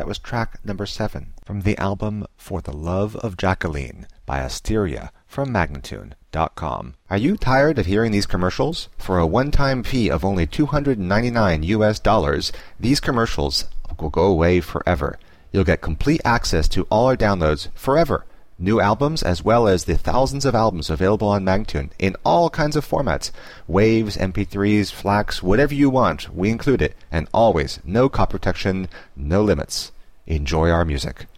That was track number 7 from the album For the Love of Jacqueline by Asteria from Magnatune.com. Are you tired of hearing these commercials? For a one-time fee of only $299, these commercials will go away forever. You'll get complete access to all our downloads forever. New albums as well as the thousands of albums available on Magnatune in all kinds of formats. Waves, MP3s, FLAC, whatever you want, we include it. And always, no copy protection, no limits. Enjoy our music.